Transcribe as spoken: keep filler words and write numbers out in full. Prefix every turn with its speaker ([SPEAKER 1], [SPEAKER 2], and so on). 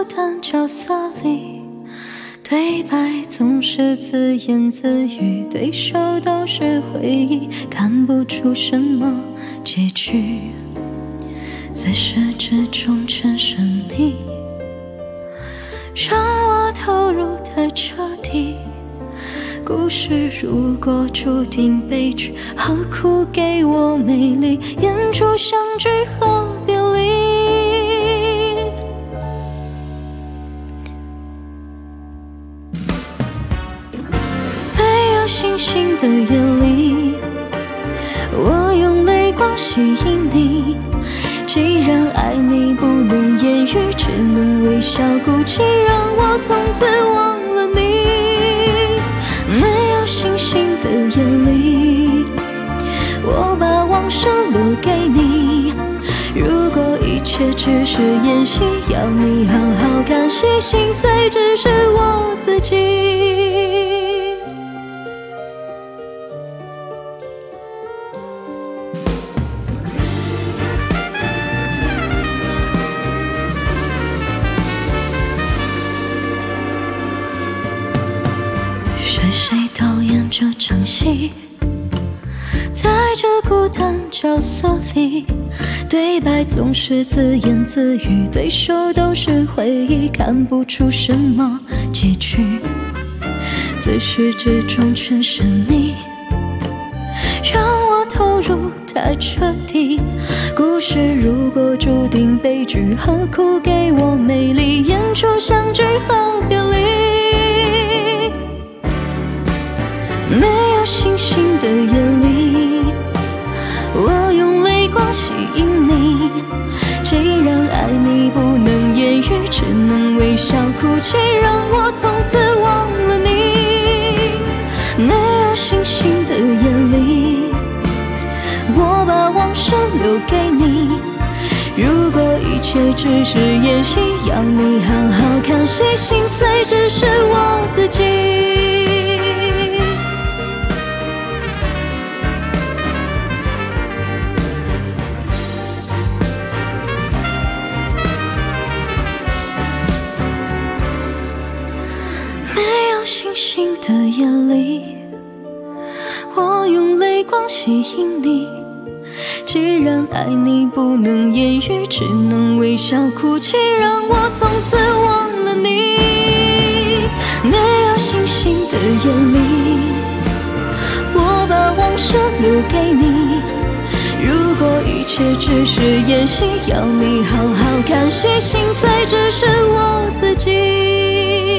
[SPEAKER 1] 单角色里，对白总是自言自语，对手都是回忆，看不出什么结局，自始至终全是你，让我投入太彻底。故事如果注定悲剧，何苦给我美丽，演出相聚和别离。没有星星的夜里，我用泪光吸引你，既然爱你不能言语，只能微笑哭泣，让我从此忘了你。没有星星的夜里，我把往事留给你，如果一切只是演戏，要你好好看戏，心碎只是我自己。是谁导演这场戏？在这孤单角色里，对白总是自言自语，对手都是回忆，看不出什么结局，自始至终全是你，让我投入太彻底。故事如果注定悲剧，何苦给我美丽，演出相聚和别离。没有星星的夜里，我用泪光吸引你，既然爱你不能言语，只能微笑哭泣，让我从此忘了你。没有星星的夜里，我把往事留给你，如果一切只是演戏，要你好好看戏，心碎只是我自己。星星的夜里，我用泪光吸引你，既然爱你不能言语，只能微笑哭泣，让我从此忘了你。没有星星的夜里，我把往事留给你，如果一切只是演戏，要你好好看戏，心碎只是我自己。